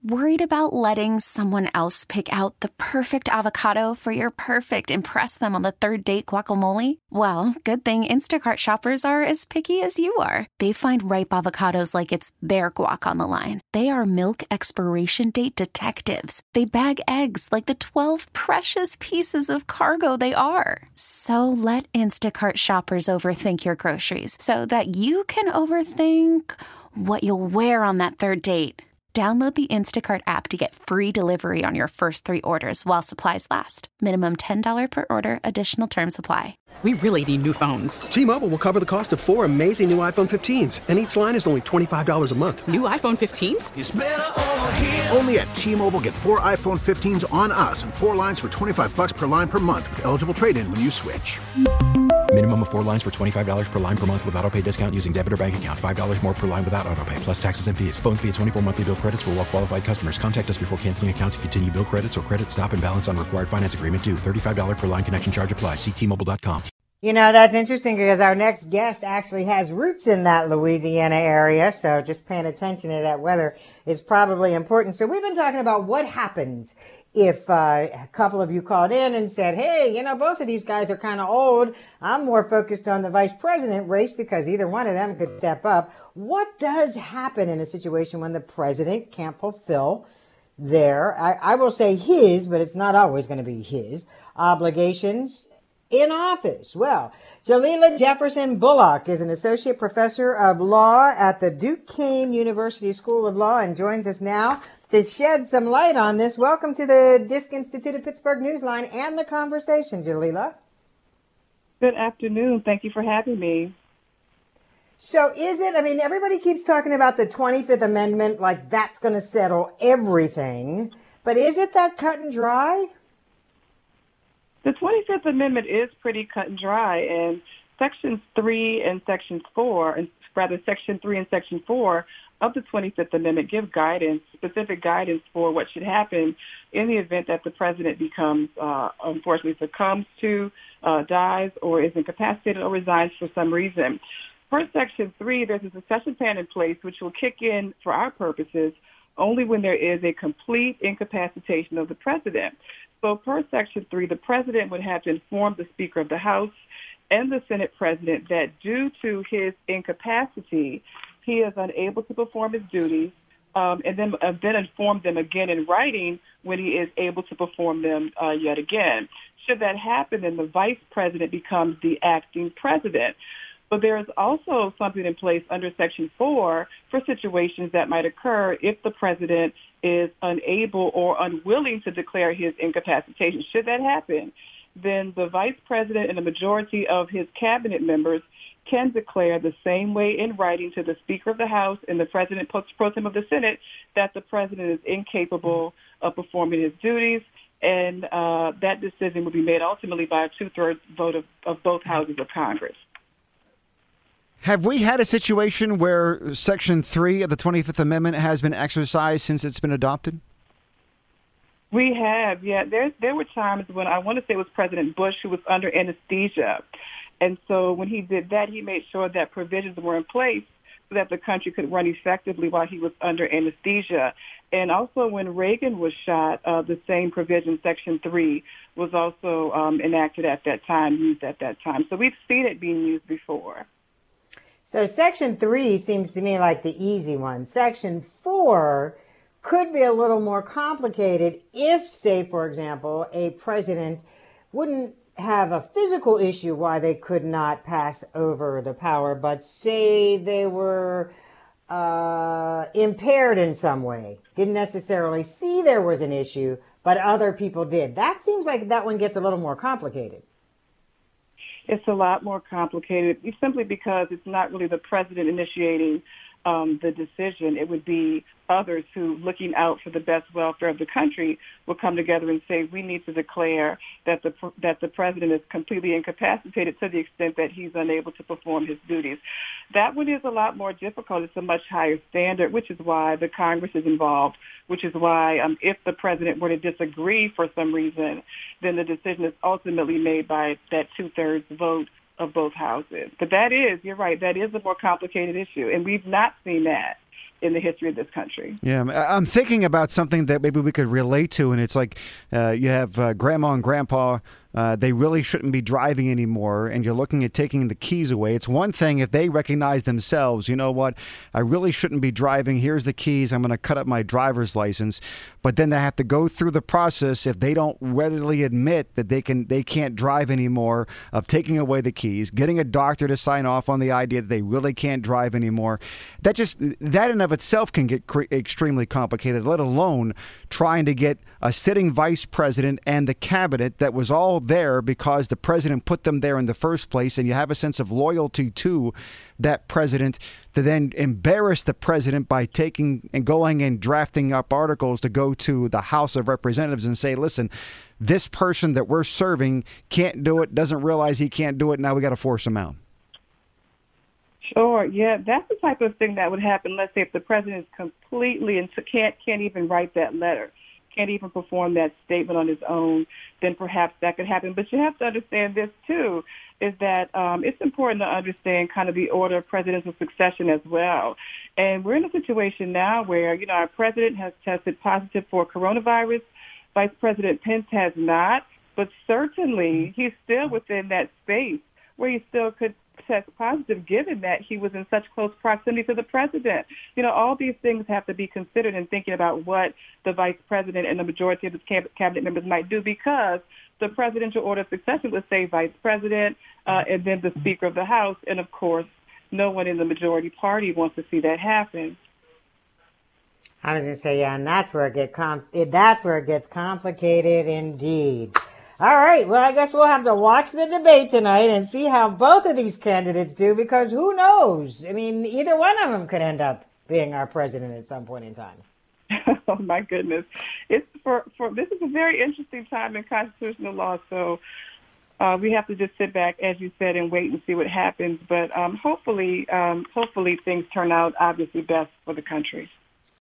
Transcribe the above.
Worried about letting someone else pick out the perfect avocado for your perfect impress them on the third date guacamole? Well, good thing Instacart shoppers are as picky as you are. They find ripe avocados like it's their guac on the line. They are milk expiration date detectives. They bag eggs like the 12 precious pieces of cargo they are. So let Instacart shoppers overthink your groceries so that you can overthink what you'll wear on that third date. Download the Instacart app to get free delivery on your first 3 orders while supplies last. Minimum $10 per order. Additional terms apply. We really need new phones. T-Mobile will cover the cost of 4 amazing new iPhone 15s, and each line is only $25 a month. New iPhone 15s? It's better over here. Only at T-Mobile, get 4 iPhone 15s on us and 4 lines for $25 per line per month with eligible trade-in when you switch. Minimum of 4 lines for $25 per line per month with autopay discount using debit or bank account. $5 more per line without autopay, plus taxes and fees. Phone fee at 24 monthly bill credits for well-qualified customers. Contact us before canceling account to continue bill credits or credit stop and balance on required finance agreement due. $35 per line connection charge applies. See T-Mobile.com. You know, that's interesting because our next guest actually has roots in that Louisiana area. So just paying attention to that weather is probably important. So we've been talking about what happens if a couple of you called in and said, hey, you know, both of these guys are kind of old. I'm more focused on the vice president race because either one of them could step up. What does happen in a situation when the president can't fulfill their, I will say his, but it's not always going to be his, obligations in office? Well, Jalila Jefferson Bullock is an associate professor of law at the Duquesne University School of Law and joins us now to shed some light on this. Welcome to the Disk Institute of Pittsburgh Newsline and the conversation, Jalila. Good afternoon. Thank you for having me. So is it, I mean, everybody keeps talking about the 25th Amendment like that's going to settle everything, but is it that cut and dry? The 25th Amendment is pretty cut and dry, and Sections 3 and Section 4, and rather Section 3 and Section 4 of the 25th Amendment give guidance, specific guidance for what should happen in the event that the president becomes, unfortunately succumbs to, dies, or is incapacitated or resigns for some reason. For Section 3, there's a succession plan in place which will kick in for our purposes only when there is a complete incapacitation of the president. So per Section 3, the president would have to inform the Speaker of the House and the Senate president that due to his incapacity, he is unable to perform his duties, and then inform them again in writing when he is able to perform them yet again. Should that happen, then the vice president becomes the acting president. But there is also something in place under Section 4 for situations that might occur if the president is unable or unwilling to declare his incapacitation. Should that happen, then the vice president and a majority of his cabinet members can declare the same way in writing to the Speaker of the House and the President pro tem of the Senate that the president is incapable of performing his duties, and that decision will be made ultimately by a 2/3 vote of both houses of Congress. Have we had a situation where Section 3 of the 25th Amendment has been exercised since it's been adopted? We have, yeah. There were times when I want to say it was President Bush who was under anesthesia. And so when he did that, he made sure that provisions were in place so that the country could run effectively while he was under anesthesia. And also when Reagan was shot, the same provision, Section 3, was also enacted at that time, used at that time. So we've seen it being used before. So Section 3 seems to me like the easy one. Section 4 could be a little more complicated if, say, for example, a president wouldn't have a physical issue why they could not pass over the power, but say they were impaired in some way, didn't necessarily see there was an issue, but other people did. That seems like that one gets a little more complicated. It's a lot more complicated simply because it's not really the president initiating the decision. It would be others who, looking out for the best welfare of the country, will come together and say, we need to declare that the president is completely incapacitated to the extent that he's unable to perform his duties. That one is a lot more difficult. It's a much higher standard, which is why the Congress is involved, which is why if the president were to disagree for some reason, then the decision is ultimately made by that 2/3 vote of both houses. But that is, you're right, that is a more complicated issue, and we've not seen that in the history of this country. Yeah, I'm thinking about something that maybe we could relate to, and it's like you have grandma and grandpa. They really shouldn't be driving anymore, and you're looking at taking the keys away. It's one thing if they recognize themselves, you know what, I really shouldn't be driving. Here's the keys. I'm going to cut up my driver's license. But then they have to go through the process if they don't readily admit that they can't drive anymore, of taking away the keys, getting a doctor to sign off on the idea that they really can't drive anymore. That in of itself can get extremely complicated, let alone trying to get a sitting vice president and the cabinet that was all there because the president put them there in the first place, and you have a sense of loyalty to that president, to then embarrass the president by taking and going and drafting up articles to go to the House of Representatives and say, listen, this person that we're serving can't do it, doesn't realize he can't do it, now we got to force him out. Sure, yeah, that's the type of thing that would happen. Let's say if the president is completely and can't even write that letter, can't even perform that statement on his own, then perhaps that could happen. But you have to understand this, too, is that it's important to understand kind of the order of presidential succession as well. And we're in a situation now where, you know, our president has tested positive for coronavirus. Vice President Pence has not, but certainly he's still within that space where he still could test positive, given that he was in such close proximity to the president. You know, all these things have to be considered in thinking about what the vice president and the majority of his cabinet members might do, because the presidential order of succession would say vice president and then the Speaker of the House. And, of course, no one in the majority party wants to see that happen. I was going to say, yeah, and that's where it gets complicated indeed. All right, well, I guess we'll have to watch the debate tonight and see how both of these candidates do, because who knows? I mean, either one of them could end up being our president at some point in time. Oh, my goodness. This is a very interesting time in constitutional law, so we have to just sit back, as you said, and wait and see what happens. But hopefully things turn out obviously best for the country.